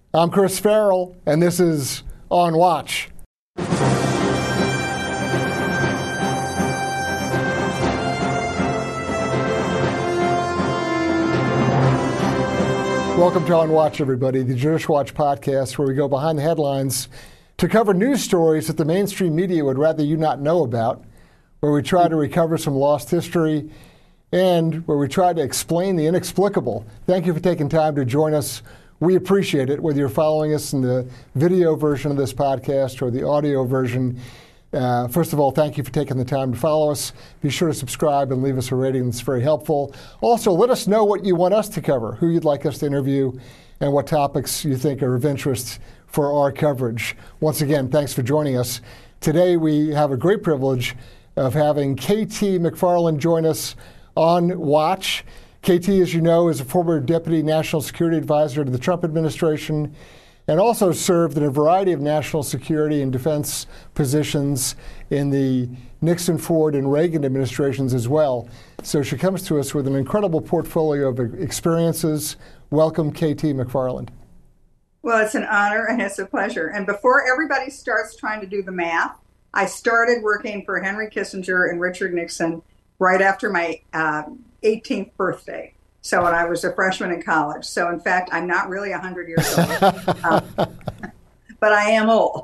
I'm Chris Farrell, and this is On Watch. Welcome to On Watch, everybody, the Jewish Watch podcast, where we go behind the headlines to cover news stories that the mainstream media would rather you not know about, where we try to recover some lost history, and where we try to explain the inexplicable. Thank you for taking time to join us. We appreciate it, whether you're following us in the video version of this podcast or the audio version. First of all, thank you for taking the time to follow us. Be sure to subscribe and leave us a rating. It's very helpful. Also, let us know what you want us to cover, who you'd like us to interview, and what topics you think are of interest for our coverage. Once again, thanks for joining us. Today, we have a great privilege of having KT McFarland join us on Watch. KT, as you know, is a former Deputy National Security Advisor to the Trump administration and also served in a variety of national security and defense positions in the Nixon, Ford, and Reagan administrations as well. So she comes to us with an incredible portfolio of experiences. Welcome, KT McFarland. Well, it's an honor and it's a pleasure. And before everybody starts trying to do the math, I started working for Henry Kissinger and Richard Nixon right after my 18th birthday. So when I was a freshman in college. So in fact, I'm not really 100 years old, but I am old.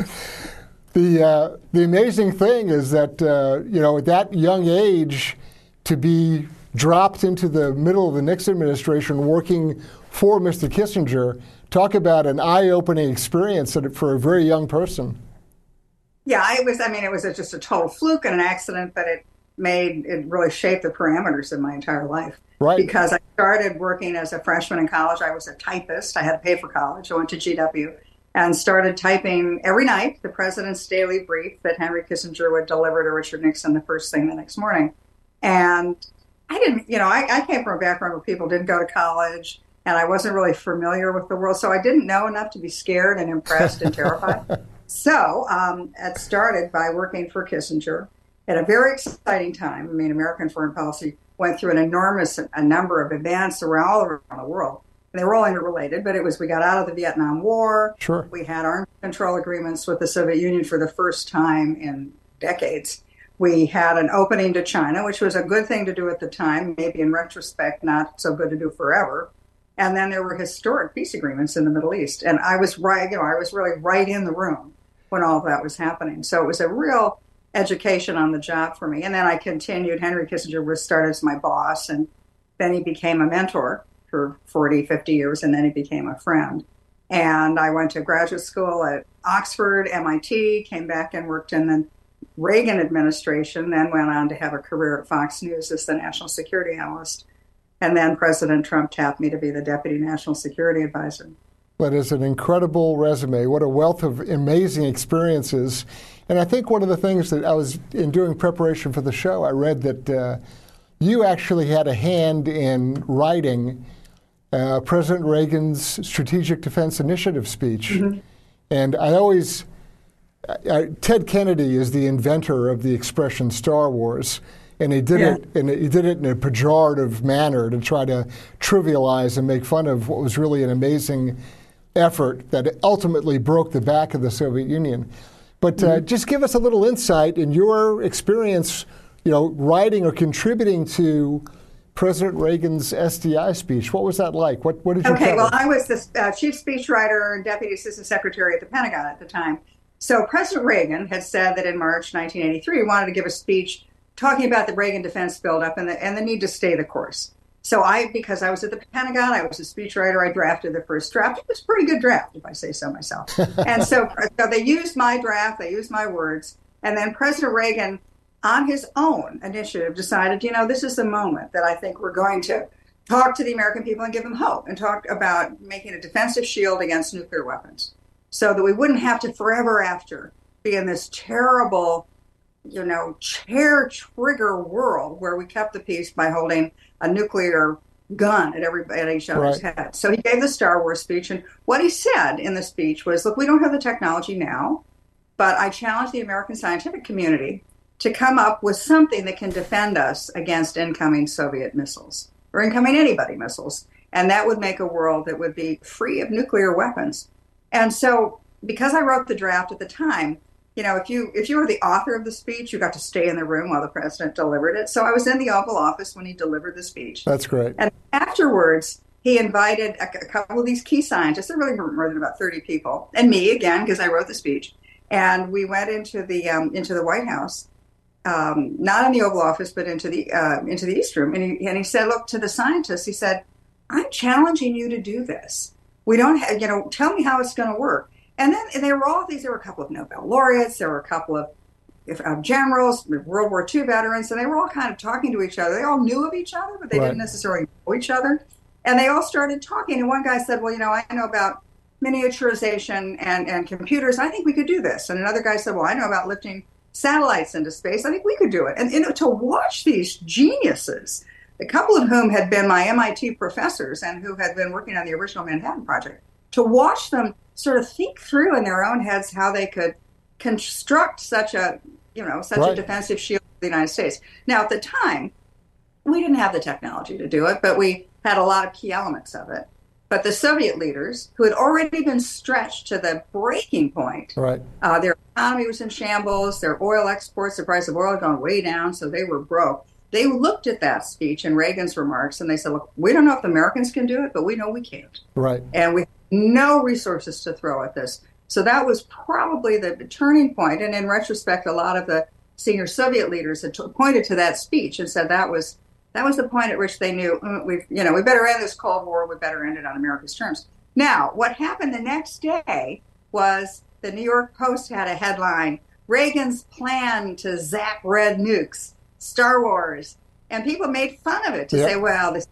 The amazing thing is that, at that young age, to be dropped into the middle of the Nixon administration working for Mr. Kissinger, talk about an eye-opening experience for a very young person. Yeah, it was just a total fluke and an accident, but it really shaped the parameters of my entire life. Right. Because I started working as a freshman in college. I was a typist. I had to pay for college. I went to GW and started typing every night the president's daily brief that Henry Kissinger would deliver to Richard Nixon the first thing the next morning. And I didn't, I came from a background where people didn't go to college and I wasn't really familiar with the world. So I didn't know enough to be scared and impressed and terrified. So it started by working for Kissinger at a very exciting time. I mean, American foreign policy went through an enormous number of events all around the world. And they were all interrelated, but we got out of the Vietnam War. Sure. We had arms control agreements with the Soviet Union for the first time in decades. We had an opening to China, which was a good thing to do at the time, maybe in retrospect, not so good to do forever. And then there were historic peace agreements in the Middle East. And I was really right in the room when all of that was happening. So it was a real education on the job for me. And then I continued. Henry Kissinger was started as my boss, and then he became a mentor for 40, 50 years, and then he became a friend. And I went to graduate school at Oxford, MIT, came back and worked in the Reagan administration, then went on to have a career at Fox News as the national security analyst. And then President Trump tapped me to be the Deputy National Security Advisor. That is an incredible resume. What a wealth of amazing experiences. And I think one of the things that I was in doing preparation for the show, I read that you actually had a hand in writing President Reagan's Strategic Defense Initiative speech. Mm-hmm. And Ted Kennedy is the inventor of the expression Star Wars. And he did it in a pejorative manner to try to trivialize and make fun of what was really an amazing effort that ultimately broke the back of the Soviet Union. But just give us a little insight in your experience, writing or contributing to President Reagan's SDI speech. What was that like? What did you cover? Okay, well, I was the chief speechwriter and deputy assistant secretary at the Pentagon at the time. So President Reagan had said that in March 1983 he wanted to give a speech talking about the Reagan defense buildup and the need to stay the course. So because I was at the Pentagon, I was a speechwriter, I drafted the first draft. It was a pretty good draft, if I say so myself. And so they used my draft, they used my words, and then President Reagan, on his own initiative, decided, this is the moment that I think we're going to talk to the American people and give them hope and talk about making a defensive shield against nuclear weapons so that we wouldn't have to forever after be in this terrible, chair trigger world where we kept the peace by holding a nuclear gun at each other's head. So he gave the Star Wars speech, and what he said in the speech was, look, we don't have the technology now, but I challenge the American scientific community to come up with something that can defend us against incoming Soviet missiles or incoming anybody missiles. And that would make a world that would be free of nuclear weapons. And so because I wrote the draft at the time, if you were the author of the speech, you got to stay in the room while the president delivered it. So I was in the Oval Office when he delivered the speech. That's great. And afterwards, he invited a couple of these key scientists. There really weren't more than about 30 people, and me again because I wrote the speech. And we went into the White House, not in the Oval Office, but into the East Room. And he said, "Look, to the scientists, he said, I'm challenging you to do this. We don't have, tell me how it's going to work." And then there were a couple of Nobel laureates, there were a couple of generals, World War II veterans, and they were all kind of talking to each other. They all knew of each other, but they didn't necessarily know each other. And they all started talking. And one guy said, "Well, I know about miniaturization and computers. I think we could do this." And another guy said, "Well, I know about lifting satellites into space. I think we could do it." And to watch these geniuses, a couple of whom had been my MIT professors and who had been working on the original Manhattan Project, to watch them sort of think through in their own heads how they could construct such a defensive shield for the United States. Now, at the time, we didn't have the technology to do it, but we had a lot of key elements of it. But the Soviet leaders, who had already been stretched to the breaking point, their economy was in shambles, their oil exports, the price of oil had gone way down, so they were broke. They looked at that speech and Reagan's remarks, and they said, "Look, we don't know if the Americans can do it, but we know we can't. Right. And we have no resources to throw at this." So that was probably the turning point. And in retrospect, a lot of the senior Soviet leaders had pointed to that speech and said that was the point at which they knew, we better end this Cold War, we better end it on America's terms. Now, what happened the next day was the New York Post had a headline, "Reagan's plan to zap red nukes, Star Wars." And people made fun of it to say, "Well, this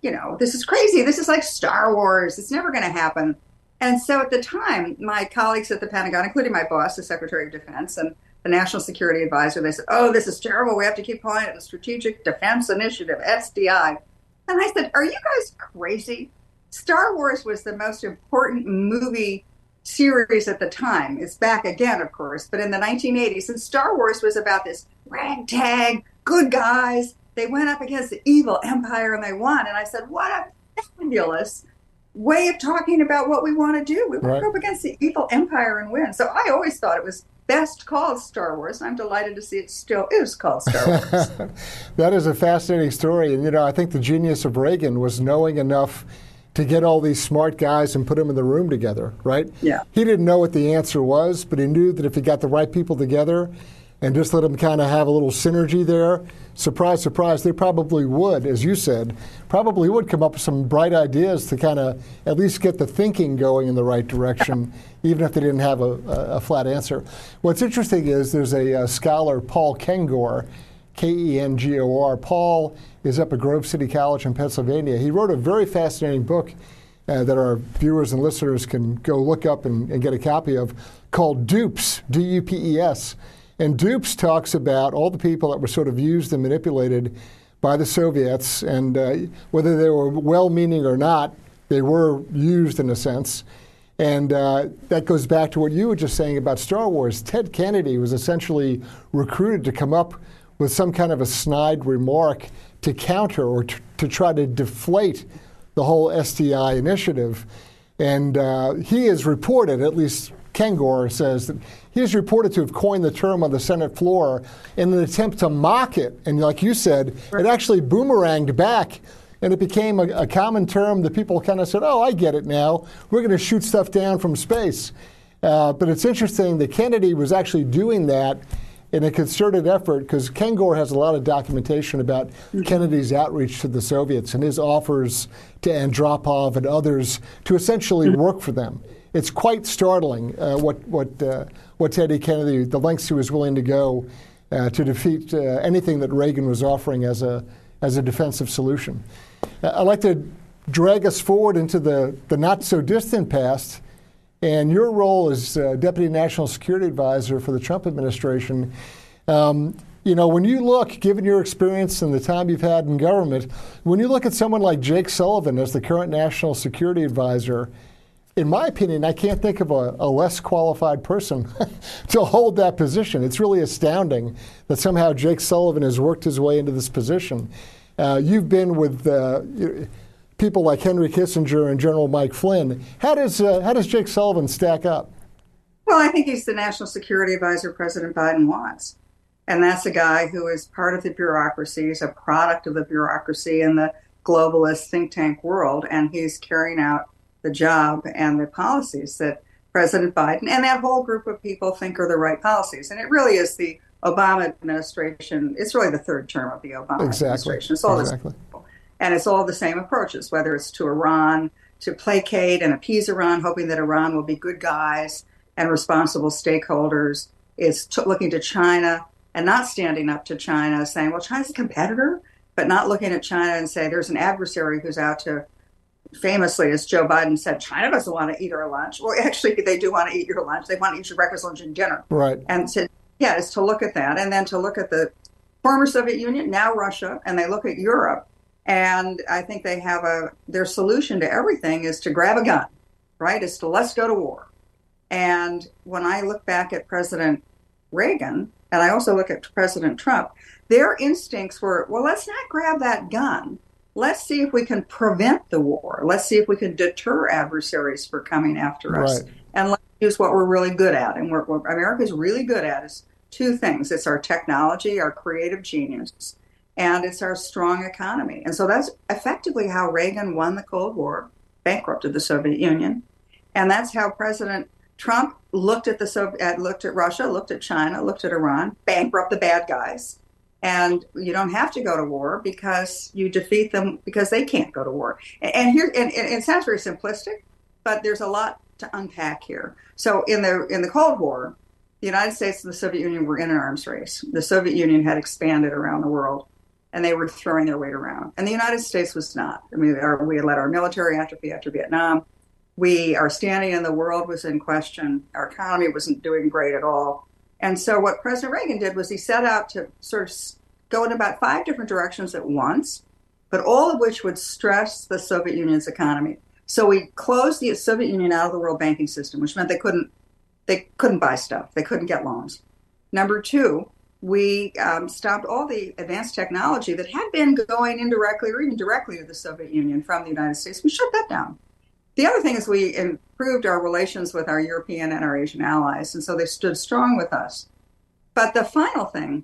is crazy. This is like Star Wars. It's never going to happen." And so at the time, my colleagues at the Pentagon, including my boss, the Secretary of Defense, and the National Security Advisor, they said, "Oh, this is terrible. We have to keep calling it the Strategic Defense Initiative, SDI." And I said, "Are you guys crazy? Star Wars was the most important movie series at the time. It's back again, of course, but in the 1980s. And Star Wars was about this ragtag, good guys. They went up against the evil empire and they won." And I said, "What a fabulous way of talking about what we want to do. We want to go up against the evil empire and win." So I always thought it was best called Star Wars. I'm delighted to see it still is called Star Wars. That is a fascinating story. And, I think the genius of Reagan was knowing enough to get all these smart guys and put them in the room together, right? Yeah. He didn't know what the answer was, but he knew that if he got the right people together and just let them kind of have a little synergy there, surprise, surprise, they probably would, as you said, come up with some bright ideas to kind of at least get the thinking going in the right direction, even if they didn't have a flat answer. What's interesting is there's a scholar, Paul Kengor, Kengor. Paul is up at Grove City College in Pennsylvania. He wrote a very fascinating book that our viewers and listeners can go look up and get a copy of, called Dupes, D-U-P-E-S. And Dupes talks about all the people that were sort of used and manipulated by the Soviets, and whether they were well-meaning or not, they were used in a sense. And that goes back to what you were just saying about Star Wars. Ted Kennedy was essentially recruited to come up with some kind of a snide remark to counter or to try to deflate the whole SDI initiative. And he is reported, at least Kengor says, that he is reported to have coined the term on the Senate floor in an attempt to mock it. And like you said, it actually boomeranged back, and it became a common term that people kind of said, "Oh, I get it now. We're going to shoot stuff down from space." But it's interesting that Kennedy was actually doing that in a concerted effort, because Kengor has a lot of documentation about Kennedy's outreach to the Soviets and his offers to Andropov and others to essentially work for them. It's quite startling what Teddy Kennedy, the lengths he was willing to go to defeat anything that Reagan was offering as a defensive solution. I'd like to drag us forward into the not-so-distant past, and your role as Deputy National Security Advisor for the Trump administration. When you look, given your experience and the time you've had in government, when you look at someone like Jake Sullivan as the current National Security Advisor, in my opinion, I can't think of a less qualified person to hold that position. It's really astounding that somehow Jake Sullivan has worked his way into this position. You've been with people like Henry Kissinger and General Mike Flynn. How does Jake Sullivan stack up? Well, I think he's the national security advisor President Biden wants. And that's a guy who is part of the bureaucracy, he's a product of the bureaucracy in the globalist think tank world, and he's carrying out the job and the policies that President Biden and that whole group of people think are the right policies. And it really is the Obama administration. It's really the third term of the Obama administration. It's all exactly. And it's all the same approaches, whether it's to Iran, to placate and appease Iran, hoping that Iran will be good guys and responsible stakeholders. It's looking to China and not standing up to China, saying, well, China's a competitor, but not looking at China and say there's an adversary who's out to, famously, as Joe Biden said, China doesn't want to eat our lunch. Well, actually, they do want to eat your lunch. They want to eat your breakfast, lunch, and dinner. Right. And is to look at that, and then to look at the former Soviet Union, now Russia, and they look at Europe. And I think they have their solution to everything is to grab a gun, right? Is to let's go to war. And when I look back at President Reagan, and I also look at President Trump, their instincts were, well, let's not grab that gun. Let's see if we can prevent the war. Let's see if we can deter adversaries for coming after us. Right. And let's use what we're really good at. And what America's really good at is two things. It's our technology, our creative genius, and it's our strong economy. And so that's effectively how Reagan won the Cold War, bankrupted the Soviet Union. And that's how President Trump looked at Russia, looked at China, looked at Iran, bankrupt the bad guys. And you don't have to go to war because you defeat them because they can't go to war. And it sounds very simplistic, but there's a lot to unpack here. So in the Cold War, the United States and the Soviet Union were in an arms race. The Soviet Union had expanded around the world, and they were throwing their weight around. And the United States was not. I mean, we had let our military atrophy after Vietnam. Our standing in the world was in question. Our economy wasn't doing great at all. And so what President Reagan did was he set out to sort of go in about 5 different directions at once, but all of which would stress the Soviet Union's economy. So we closed the Soviet Union out of the world banking system, which meant they couldn't buy stuff. They couldn't get loans. Number 2, we stopped all the advanced technology that had been going indirectly or even directly to the Soviet Union from the United States. We shut that down. The other thing is we improved our relations with our European and our Asian allies, and so they stood strong with us. But the final thing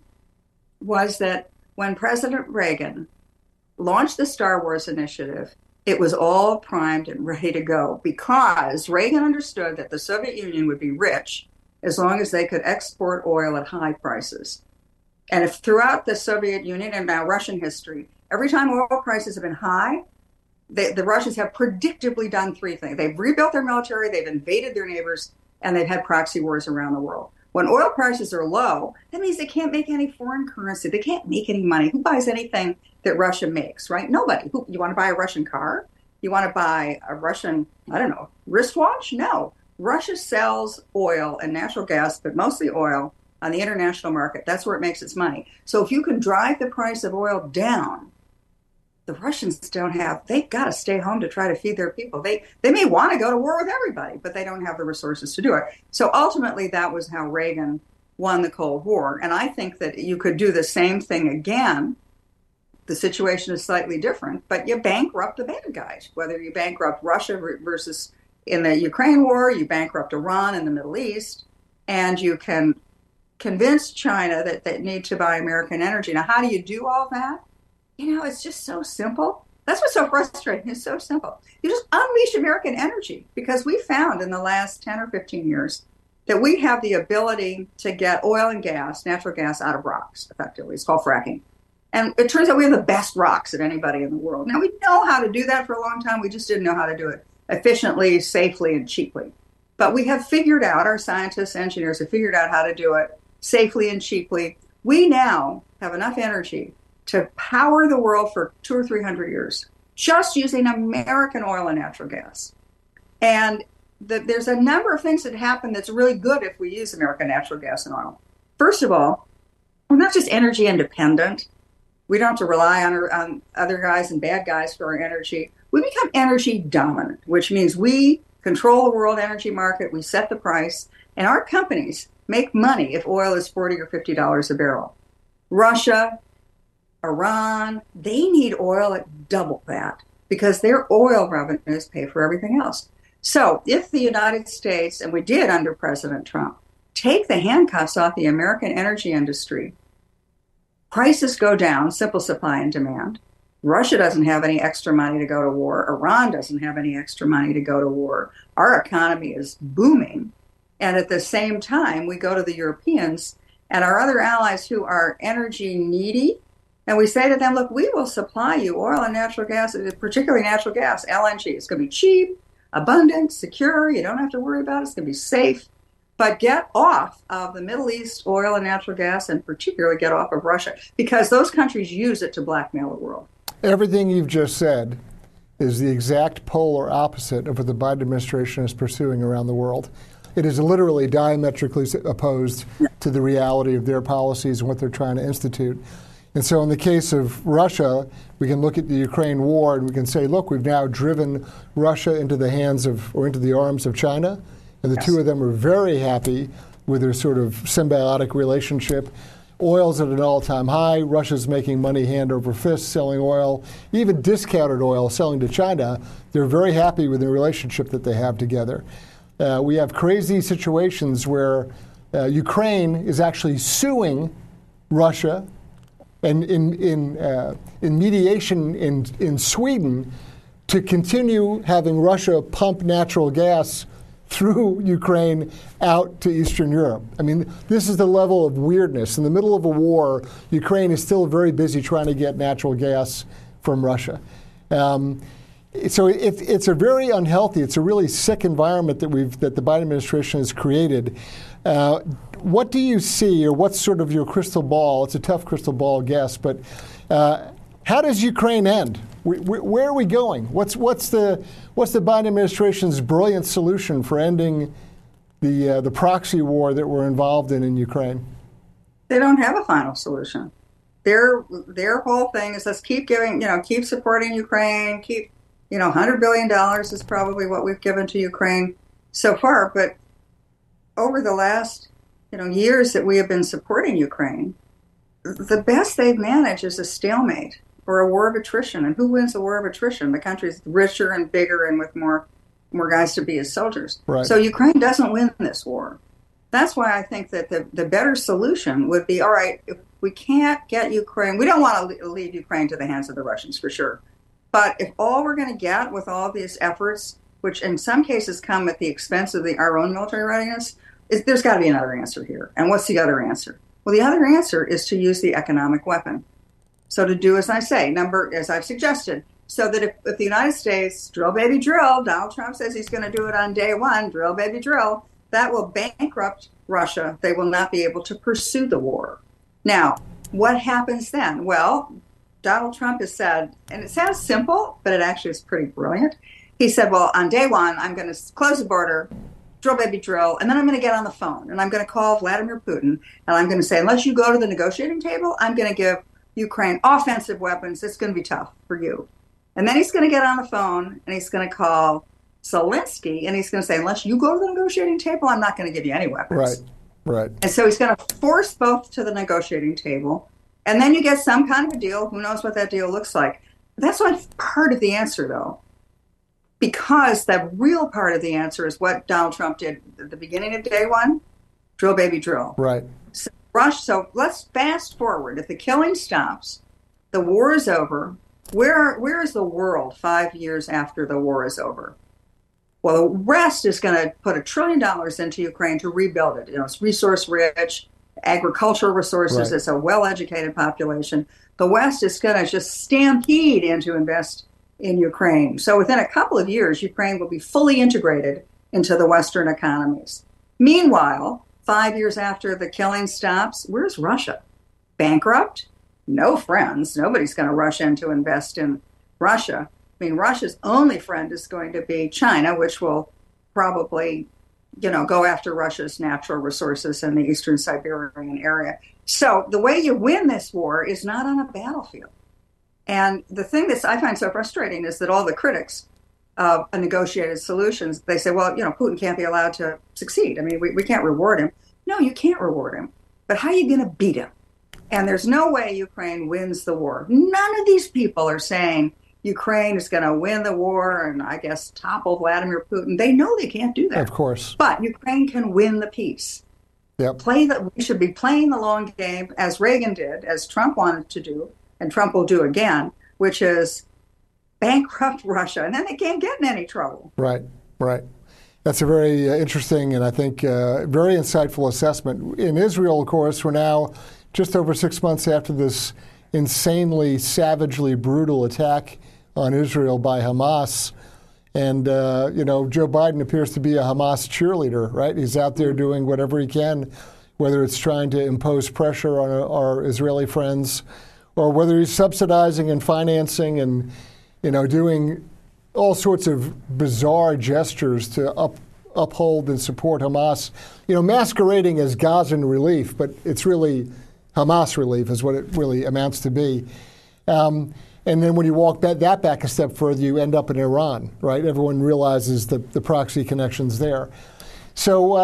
was that when President Reagan launched the Star Wars initiative, it was all primed and ready to go because Reagan understood that the Soviet Union would be rich as long as they could export oil at high prices. And if throughout the Soviet Union and now Russian history, every time oil prices have been high, the Russians have predictably done 3 things. They've rebuilt their military, they've invaded their neighbors, and they've had proxy wars around the world. When oil prices are low, that means they can't make any foreign currency. They can't make any money. Who buys anything that Russia makes, right? Nobody. You want to buy a Russian car? You want to buy a Russian, wristwatch? No. Russia sells oil and natural gas, but mostly oil, on the international market. That's where it makes its money. So if you can drive the price of oil down, the Russians they've got to stay home to try to feed their people. They may want to go to war with everybody, but they don't have the resources to do it. So ultimately, that was how Reagan won the Cold War. And I think that you could do the same thing again. The situation is slightly different, but you bankrupt the bad guys, whether you bankrupt Russia versus in the Ukraine war, you bankrupt Iran in the Middle East, and you can convince China that they need to buy American energy. Now, how do you do all that? It's just so simple. That's what's so frustrating. It's so simple. You just unleash American energy because we found in the last 10 or 15 years that we have the ability to get oil and gas, natural gas, out of rocks, effectively. It's called fracking. And it turns out we have the best rocks of anybody in the world. Now, we know how to do that for a long time. We just didn't know how to do it efficiently, safely, and cheaply. But we have figured out, our scientists, engineers have figured out how to do it safely and cheaply. We now have enough energy to power the world for 200 or 300 years, just using American oil and natural gas. And there's a number of things that happen that's really good if we use American natural gas and oil. First of all, we're not just energy independent. We don't have to rely on other guys and bad guys for our energy. We become energy dominant, which means we control the world energy market, we set the price, and our companies make money if oil is $40 or $50 a barrel. Russia, Iran, they need oil at double that. because their oil revenues pay for everything else. So if the United States, and we did under President Trump, take the handcuffs off the American energy industry, prices go down, simple supply and demand. Russia doesn't have any extra money to go to war. Iran doesn't have any extra money to go to war. Our economy is booming. And at the same time, we go to the Europeans and our other allies who are energy needy, and we say to them, look, we will supply you oil and natural gas, particularly natural gas, LNG. It's going to be cheap, abundant, secure. You don't have to worry about it. It's going to be safe. But get off of the Middle East oil and natural gas, and particularly get off of Russia, because those countries use it to blackmail the world. Everything you've just said is the exact polar opposite of what the Biden administration is pursuing around the world. It is literally diametrically opposed to the reality of their policies and what they're trying to institute. And so in the case of Russia, we can look at the Ukraine war and we can say, look, we've now driven Russia into the hands of, or into the arms of China. And the two of them are very happy with their sort of symbiotic relationship. Oil's at an all-time high. Russia's making money hand over fist selling oil, even discounted oil selling to China. They're very happy with the relationship that they have together. We have crazy situations where Ukraine is actually suing Russia, and in mediation in Sweden to continue having Russia pump natural gas through Ukraine out to Eastern Europe. I mean, this is the level of weirdness. In the middle of a war, Ukraine is still very busy trying to get natural gas from Russia. So it's a very unhealthy, it's a really sick environment that the Biden administration has created. What do you see, or what's sort of your crystal ball? It's a tough crystal ball guess, but how does Ukraine end? Where are we going? What's the Biden administration's brilliant solution for ending the proxy war that we're involved in Ukraine? They don't have a final solution. Their whole thing is let's keep giving, keep supporting Ukraine, keep, $100 billion is probably what we've given to Ukraine so far. But over the last, years that we have been supporting Ukraine, the best they've managed is a stalemate or a war of attrition. And who wins a war of attrition? The country's richer and bigger and with more guys to be as soldiers. Right. So Ukraine doesn't win this war. That's why I think that the better solution would be, all right, if we can't get Ukraine, we don't want to leave Ukraine to the hands of the Russians for sure. But if all we're going to get with all these efforts, which in some cases come at the expense of our own military readiness, there's got to be another answer here. And what's the other answer? Well, the other answer is to use the economic weapon. So to do as I say, as I've suggested, so that if the United States, drill baby drill, Donald Trump says he's going to do it on day one, drill baby drill, that will bankrupt Russia. They will not be able to pursue the war. Now, what happens then? Well, Donald Trump has said, and it sounds simple, but it actually is pretty brilliant. He said, well, on day one, I'm going to close the border, drill baby drill, and then I'm going to get on the phone and I'm going to call Vladimir Putin and I'm going to say, unless you go to the negotiating table, I'm going to give Ukraine offensive weapons. It's going to be tough for you. And then he's going to get on the phone and he's going to call Zelensky and he's going to say, unless you go to the negotiating table, I'm not going to give you any weapons. Right. And so he's going to force both to the negotiating table. And then you get some kind of a deal. Who knows what that deal looks like? That's not part of the answer, though. Because the real part of the answer is what Donald Trump did at the beginning of day one, drill baby drill. Right. So let's fast forward. If the killing stops, the war is over. Where is the world 5 years after the war is over? Well, the West is going to put $1 trillion into Ukraine to rebuild it. It's resource rich, agricultural resources. Right. It's a well-educated population. The West is going to just stampede in to invest in Ukraine. So within a couple of years, Ukraine will be fully integrated into the Western economies. Meanwhile, 5 years after the killing stops, where's Russia? Bankrupt? No friends. Nobody's going to rush in to invest in Russia. I mean, Russia's only friend is going to be China, which will probably, go after Russia's natural resources in the Eastern Siberian area. So the way you win this war is not on a battlefield. And the thing that I find so frustrating is that all the critics of a negotiated solutions, they say, well, Putin can't be allowed to succeed. I mean, we can't reward him. No, you can't reward him. But how are you going to beat him? And there's no way Ukraine wins the war. None of these people are saying Ukraine is going to win the war and, I guess, topple Vladimir Putin. They know they can't do that. Of course. But Ukraine can win the peace. Yep. We should be playing the long game, as Reagan did, as Trump wanted to do, and Trump will do again, which is bankrupt Russia, and then they can't get in any trouble. Right. That's a very interesting and I think very insightful assessment. In Israel, of course, we're now just over 6 months after this insanely, savagely brutal attack on Israel by Hamas. And, Joe Biden appears to be a Hamas cheerleader, right? He's out there doing whatever he can, whether it's trying to impose pressure on our Israeli friends or whether he's subsidizing and financing and, doing all sorts of bizarre gestures to uphold and support Hamas, masquerading as Gazan relief, but it's really Hamas relief is what it really amounts to be. And then when you walk that back a step further, you end up in Iran, right? Everyone realizes the proxy connections there. So,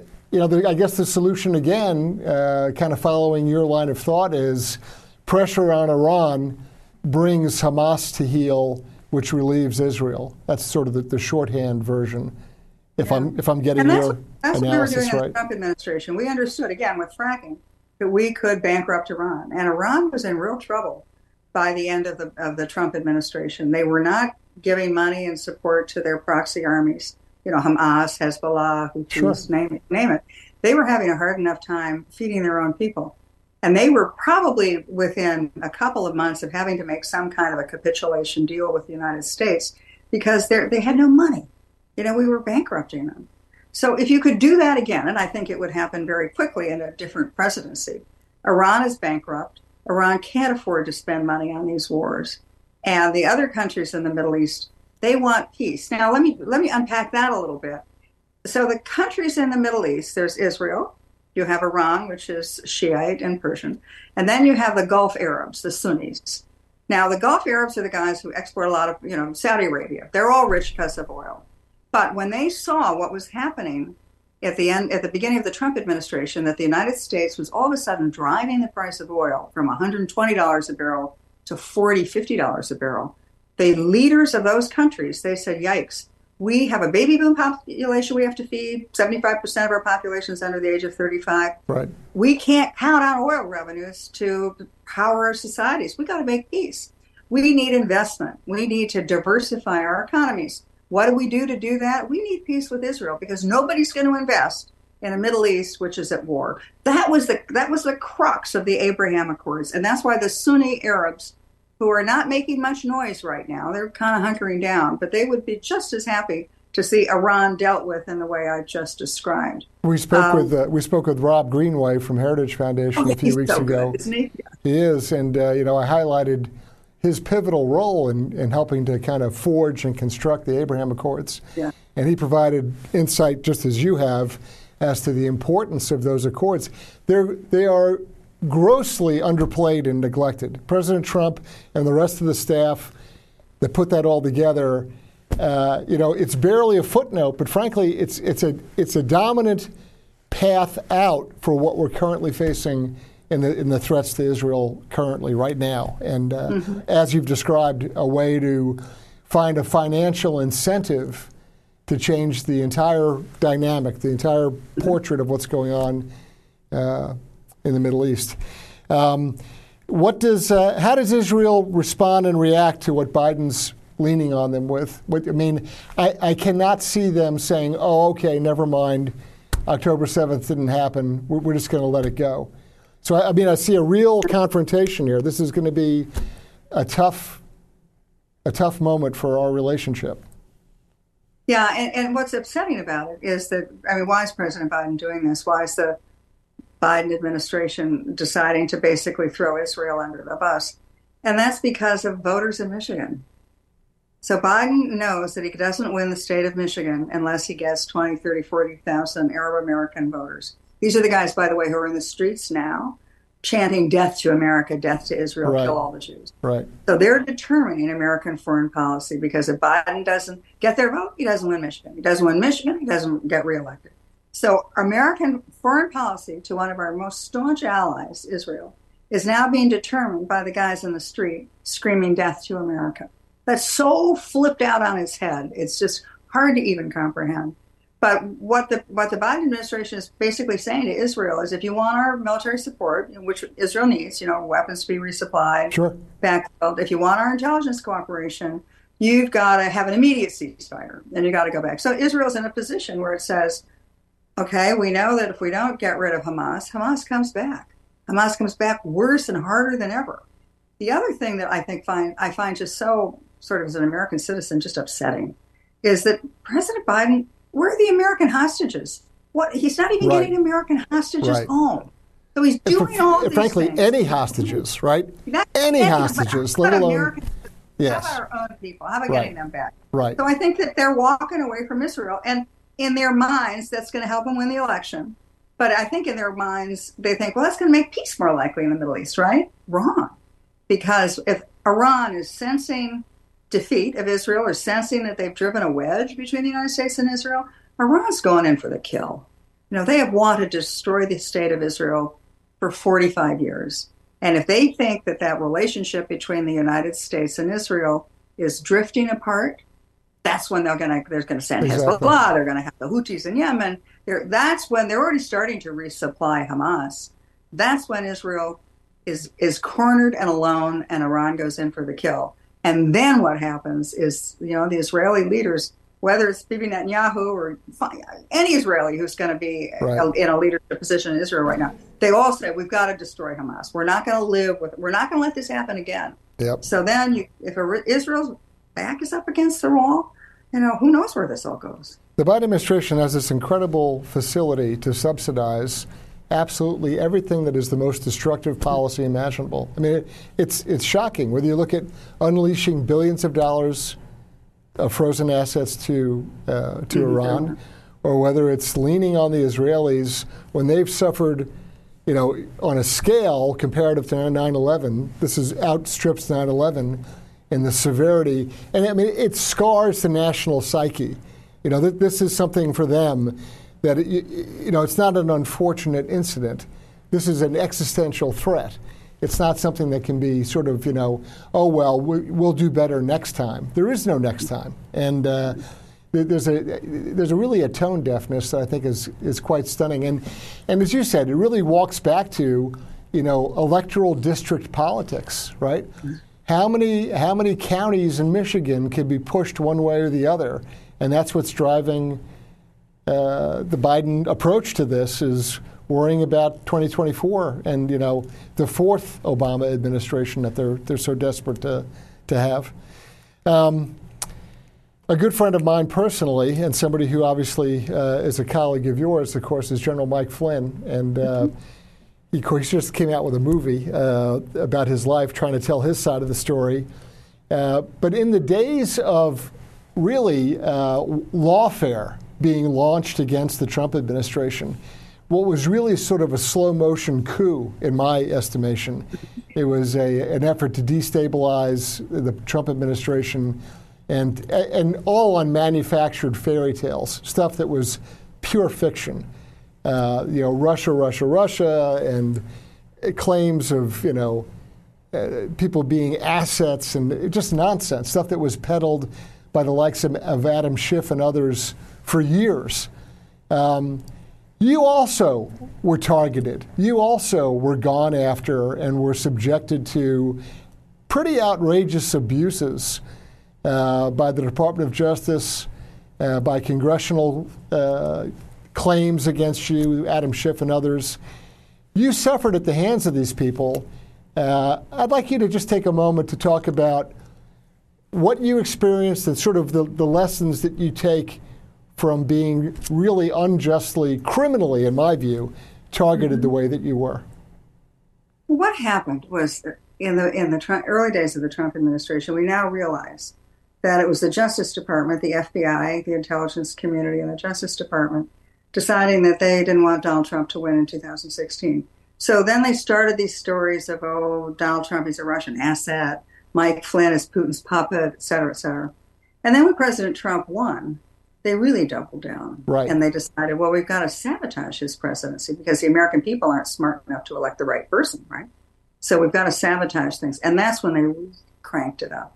I guess the solution again, kind of following your line of thought, is pressure on Iran brings Hamas to heel, which relieves Israel. That's sort of the shorthand version, if I'm getting your analysis right. That's what we were doing in the Trump administration. We understood, again, with fracking, that we could bankrupt Iran. And Iran was in real trouble by the end of the Trump administration. They were not giving money and support to their proxy armies, Hamas, Hezbollah, Houthis, name it. They were having a hard enough time feeding their own people. And they were probably within a couple of months of having to make some kind of a capitulation deal with the United States because they had no money. We were bankrupting them. So if you could do that again, and I think it would happen very quickly in a different presidency, Iran is bankrupt. Iran can't afford to spend money on these wars. And the other countries in the Middle East, they want peace. Now, let me unpack that a little bit. So the countries in the Middle East, there's Israel. You have Iran, which is Shiite and Persian. And then you have the Gulf Arabs, the Sunnis. Now, the Gulf Arabs are the guys who export a lot of, Saudi Arabia. They're all rich because of oil. But when they saw what was happening at the beginning of the Trump administration, that the United States was all of a sudden driving the price of oil from $120 a barrel to $40, $50 a barrel, the leaders of those countries, they said, yikes, we have a baby boom population we have to feed. 75% of our population is under the age of 35. Right. We can't count on oil revenues to power our societies. We got to make peace. We need investment. We need to diversify our economies. What do we do to do that? We need peace with Israel because nobody's going to invest in a Middle East which is at war. That was the crux of the Abraham Accords, and that's why the Sunni Arabs, who are not making much noise right now, they're kind of hunkering down, but they would be just as happy to see Iran dealt with in the way I just described. We spoke with Rob Greenway from Heritage Foundation a few weeks ago. Good, isn't he? He is, and I highlighted his pivotal role in helping to kind of forge and construct the Abraham Accords. Yeah. And he provided insight, just as you have, as to the importance of those accords. They are grossly underplayed and neglected. President Trump and the rest of the staff that put that all together, it's barely a footnote, but frankly, it's a dominant path out for what we're currently facing in the threats to Israel currently, right now. And as you've described, a way to find a financial incentive to change the entire dynamic, the entire portrait of what's going on in the Middle East. How does Israel respond and react to what Biden's leaning on them with? I cannot see them saying, oh, okay, never mind, October 7th didn't happen, we're just going to let it go. So, I see a real confrontation here. This is going to be a tough moment for our relationship. Yeah, and what's upsetting about it is that, why is President Biden doing this? Why is the Biden administration deciding to basically throw Israel under the bus? And that's because of voters in Michigan. So Biden knows that he doesn't win the state of Michigan unless he gets 20, 30, 40,000 Arab American voters. These are the guys, by the way, who are in the streets now chanting death to America, death to Israel, right. Kill all the Jews. Right. So they're determining American foreign policy because if Biden doesn't get their vote, he doesn't win Michigan. He doesn't win Michigan, he doesn't get reelected. So American foreign policy to one of our most staunch allies, Israel, is now being determined by the guys in the street screaming death to America. that's so flipped out on its head. It's just hard to even comprehend. But what the Biden administration is basically saying to Israel is, if you want our military support, which Israel needs, weapons to be resupplied, sure, backfilled, if you want our intelligence cooperation, you've got to have an immediate ceasefire, and you got to go back. So Israel's in a position where it says, okay, we know that if we don't get rid of Hamas, Hamas comes back. Hamas comes back worse and harder than ever. The other thing that I find just so, sort of as an American citizen, just upsetting, is that President Biden, where are the American hostages? He's not even getting American hostages home. So he's doing all these frankly, things. any hostages, right? Any hostages, let alone... Yes. How about our own people? How about getting them back? Right. So I think that they're walking away from Israel. And in their minds, that's going to help them win the election. But I think in their minds, they think, well, that's going to make peace more likely in the Middle East, right? Wrong. Because if Iran is sensing defeat of Israel or sensing that they've driven a wedge between the United States and Israel, Iran's going in for the kill. They have wanted to destroy the state of Israel for 45 years. And if they think that that relationship between the United States and Israel is drifting apart, that's when they're going to send Hezbollah. They're going to have the Houthis in Yemen. That's when they're already starting to resupply Hamas. That's when Israel is cornered and alone, and Iran goes in for the kill. And then what happens is, the Israeli leaders, whether it's Bibi Netanyahu or any Israeli who's going to be in a leadership position in Israel right now, they all say, we've got to destroy Hamas. We're not going to let this happen again. Yep. So then if Israel's back is up against the wall, who knows where this all goes. The Biden administration has this incredible facility to subsidize absolutely everything that is the most destructive policy imaginable. I mean, it's shocking, whether you look at unleashing billions of dollars of frozen assets to Iran, or whether it's leaning on the Israelis when they've suffered, on a scale comparative to 9/11. This outstrips 9/11 in the severity, and I mean it scars the national psyche. This is something for them that it's not an unfortunate incident. This is an existential threat. It's not something that can be sort of, we'll do better next time. There is no next time. And there's really a tone deafness that I think is quite stunning. And as you said, it really walks back to, electoral district politics, right? How many counties in Michigan can be pushed one way or the other? And that's what's driving the Biden approach to this, is worrying about 2024 and, the fourth Obama administration that they're so desperate to have. A good friend of mine personally, and somebody who obviously is a colleague of yours, of course, is General Mike Flynn. And he just came out with a movie about his life, trying to tell his side of the story. But in the days of really lawfare being launched against the Trump administration, what was really sort of a slow-motion coup, in my estimation. It was an effort to destabilize the Trump administration, and all on manufactured fairy tales, stuff that was pure fiction. Russia, and claims of, people being assets, and just nonsense, stuff that was peddled by the likes of Adam Schiff and others for years. You also were targeted. You also were gone after and were subjected to pretty outrageous abuses by the Department of Justice, by congressional claims against you, Adam Schiff and others. You suffered at the hands of these people. I'd like you to just take a moment to talk about what you experienced and sort of the lessons that you take from being really unjustly, criminally, in my view, targeted the way that you were. What happened was, in the early days of the Trump administration, we now realize that it was the Justice Department, the FBI, the intelligence community, and the Justice Department deciding that they didn't want Donald Trump to win in 2016. So then they started these stories of, Donald Trump is a Russian asset, Mike Flynn is Putin's puppet, et cetera, et cetera. And then when President Trump won, they really doubled down. Right. And they decided, we've got to sabotage his presidency because the American people aren't smart enough to elect the right person, right? So we've got to sabotage things. And that's when they cranked it up.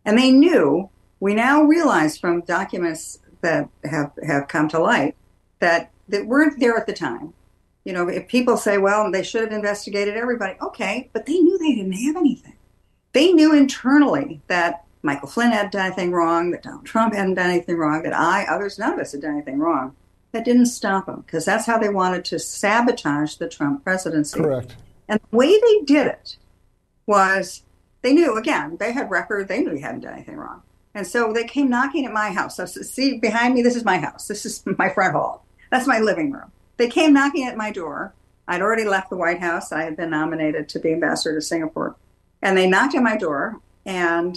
And they knew, we now realize from documents that have come to light that weren't there at the time. You know, if people say, well, they should have investigated everybody, okay, but they knew they didn't have anything. They knew internally that Michael Flynn hadn't done anything wrong, that Donald Trump hadn't done anything wrong, that others, none of us had done anything wrong. That didn't stop them, because that's how they wanted to sabotage the Trump presidency. Correct. And the way they did it was, they knew, again, they had record, they knew he hadn't done anything wrong. And so they came knocking at my house. So see, behind me, this is my house. This is my front hall. That's my living room. They came knocking at my door. I'd already left the White House. I had been nominated to be ambassador to Singapore. And they knocked at my door, and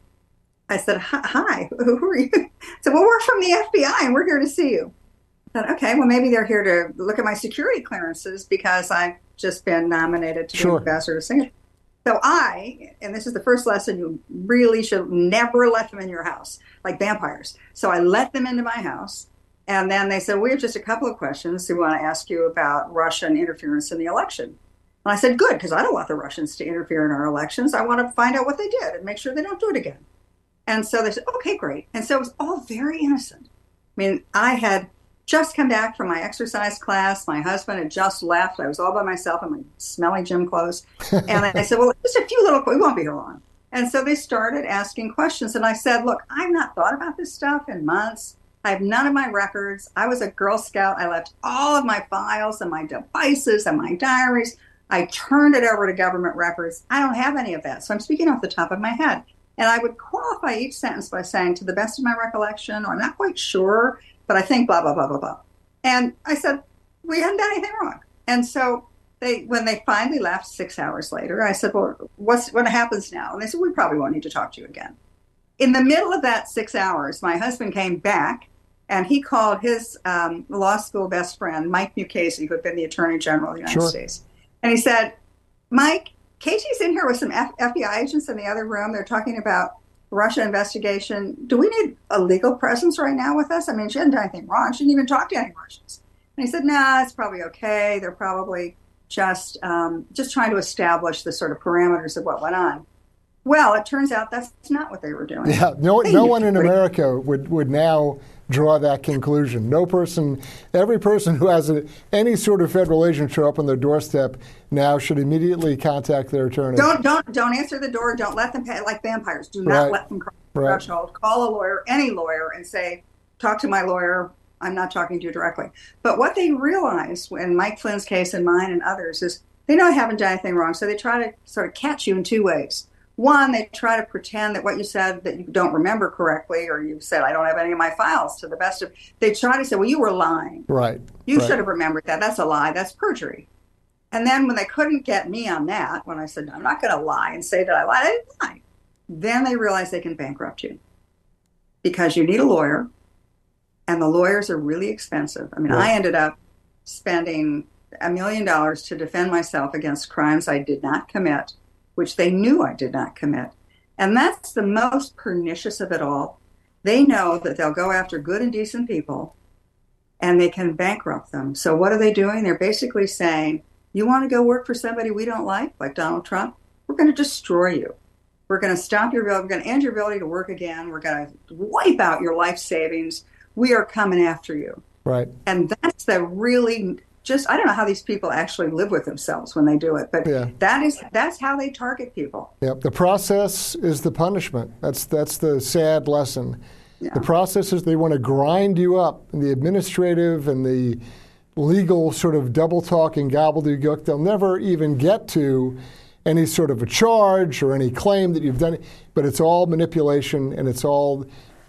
I said, hi, who are you? I said, well, we're from the FBI, and we're here to see you. I thought, okay, well, maybe they're here to look at my security clearances because I've just been nominated to be ambassador to Singapore. So and this is the first lesson, you really should never let them in your house, like vampires. So I let them into my house. And then they said, we have just a couple of questions we want to ask you about Russian interference in the election. And I said, good, because I don't want the Russians to interfere in our elections. I want to find out what they did and make sure they don't do it again. And so they said, okay, great. And so it was all very innocent. I mean, I had just come back from my exercise class. My husband had just left. I was all by myself in my smelly gym clothes. And I said, well, just a few little, we won't be here long. And so they started asking questions. And I said, look, I've not thought about this stuff in months. I have none of my records. I was a Girl Scout. I left all of my files and my devices and my diaries. I turned it over to government records. I don't have any of that. So I'm speaking off the top of my head. And I would qualify each sentence by saying, to the best of my recollection, or I'm not quite sure, but I think blah, blah, blah, blah, blah. And I said, we hadn't done anything wrong. And so when they finally left 6 hours later, I said, well, what happens now? And they said, we probably won't need to talk to you again. In the middle of that 6 hours, my husband came back, and he called his law school best friend, Mike Mukasey, who had been the Attorney General of the United States. And he said, Mike, Katie's in here with some FBI agents in the other room. They're talking about Russia investigation. Do we need a legal presence right now with us? I mean, she hadn't done anything wrong. She didn't even talk to any Russians. And he said, nah, it's probably okay. They're probably just trying to establish the sort of parameters of what went on. Well, it turns out that's not what they were doing. Yeah, no one in America would now draw that conclusion. No person, every person who has any sort of federal agent show up on their doorstep now should immediately contact their attorney. Don't answer the door. Don't let them pay like vampires. Do not let them cross the threshold. Call a lawyer, any lawyer, and say, talk to my lawyer. I'm not talking to you directly. But what they realized in Mike Flynn's case and mine and others is they know I haven't done anything wrong. So they try to sort of catch you in two ways. One, they try to pretend that what you said that you don't remember correctly, or you said, I don't have any of my files to the best of, they try to say, well, you were lying. Right. You should have remembered that. That's a lie. That's perjury. And then when they couldn't get me on that, when I said, no, I'm not going to lie and say that I lied, I didn't lie. Then they realize they can bankrupt you because you need a lawyer, and the lawyers are really expensive. I mean, I ended up spending $1 million to defend myself against crimes I did not commit, which they knew I did not commit. And that's the most pernicious of it all. They know that they'll go after good and decent people, and they can bankrupt them. So what are they doing? They're basically saying, you want to go work for somebody we don't like Donald Trump? We're going to destroy you. We're going to stop your ability. We're going to end your ability to work again. We're going to wipe out your life savings. We are coming after you. Right. And that's the really... I don't know how these people actually live with themselves when they do it, but that's how they target people. Yep. The process is the punishment. That's the sad lesson. Yeah. The process is they want to grind you up in the administrative and the legal sort of double talk and gobbledygook. They'll never even get to any sort of a charge or any claim that you've done it, but it's all manipulation, and it's all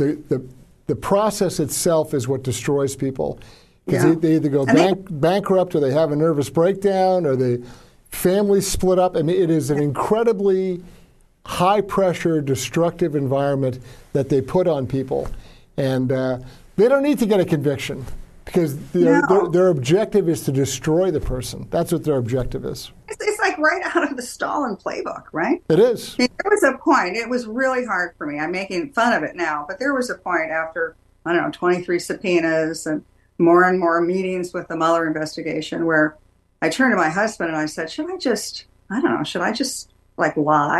the process itself is what destroys people. Because they either go bankrupt, or they have a nervous breakdown, or the family split up. I mean, it is an incredibly high-pressure, destructive environment that they put on people. And they don't need to get a conviction because their objective is to destroy the person. That's what their objective is. It's like right out of the Stalin playbook, right? It is. I mean, there was a point. It was really hard for me. I'm making fun of it now. But there was a point after, 23 subpoenas and more meetings with the Mueller investigation where I turned to my husband and I said, should I just like lie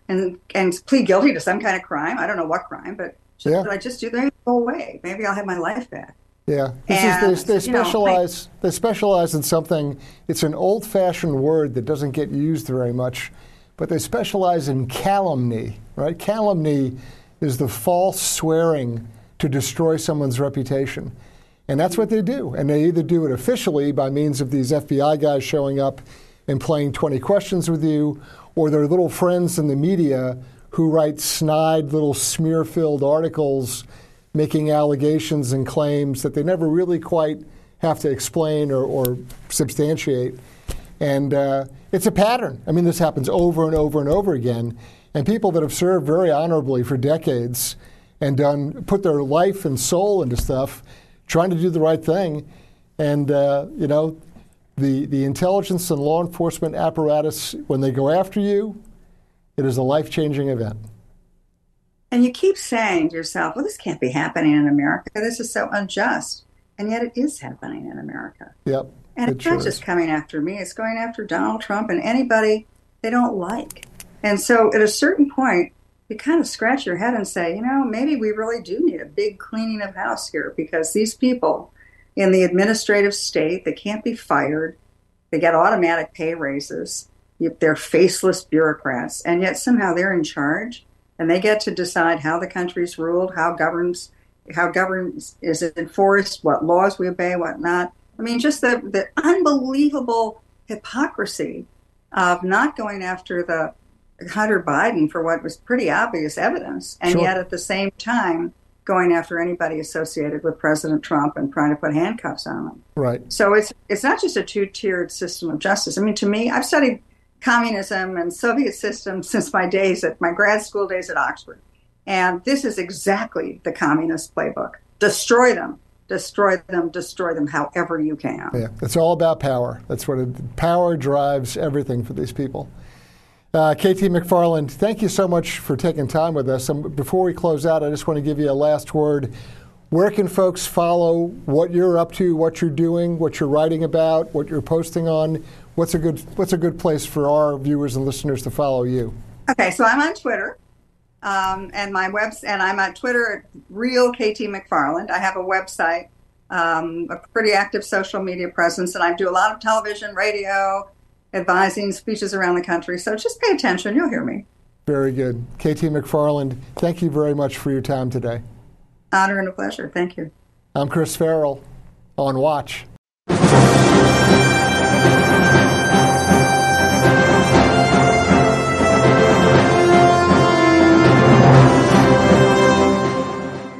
and plead guilty to some kind of crime. I don't know what crime, but should Yeah. I just do that? Go away. Maybe I'll have my life back. Yeah, And, they you know, specialize. They specialize in something. It's an old-fashioned word that doesn't get used very much, but they specialize in calumny. Right? Calumny is the false swearing to destroy someone's reputation, and that's what they do. And they either do it officially by means of these FBI guys showing up and playing 20 questions with you, or their little friends in the media who write snide little smear-filled articles making allegations and claims that they never really quite have to explain or substantiate. And it's a pattern. I mean, this happens over and over and over again. And people that have served very honorably for decades and put their life and soul into stuff, trying to do the right thing. And, you know, the intelligence and law enforcement apparatus, when they go after you, it is a life-changing event. And you keep saying to yourself, well, this can't be happening in America. This is so unjust. And yet it is happening in America. Yep. And it's not just coming after me. It's going after Donald Trump and anybody they don't like. And so at a certain point, you kind of scratch your head and say, you know, maybe we really do need a big cleaning of house here, because these people in the administrative state, they can't be fired. They get automatic pay raises. They're faceless bureaucrats. And yet somehow they're in charge. And they get to decide how the country's ruled, how governance is enforced, what laws we obey, what not. I mean, just the unbelievable hypocrisy of not going after the Hunter Biden for what was pretty obvious evidence, and Sure. yet at the same time going after anybody associated with President Trump and trying to put handcuffs on them. Right. So it's not just a two-tiered system of justice. I mean, to me, I've studied communism and Soviet systems since my grad school days at Oxford. And this is exactly the communist playbook. Destroy them, destroy them, destroy them however you can. Yeah, it's all about power. That's power drives everything for these people. KT McFarland, thank you so much for taking time with us. And before we close out, I just want to give you a last word. Where can folks follow what you're up to, what you're doing, what you're writing about, what you're posting on? What's a good place for our viewers and listeners to follow you? Okay, so I'm on Twitter, and I'm on Twitter at Real KT McFarland. I have a website, a pretty active social media presence, and I do a lot of television, radio, advising, speeches around the country. So just pay attention; you'll hear me. Very good, KT McFarland. Thank you very much for your time today. Honor and a pleasure. Thank you. I'm Chris Farrell on Watch.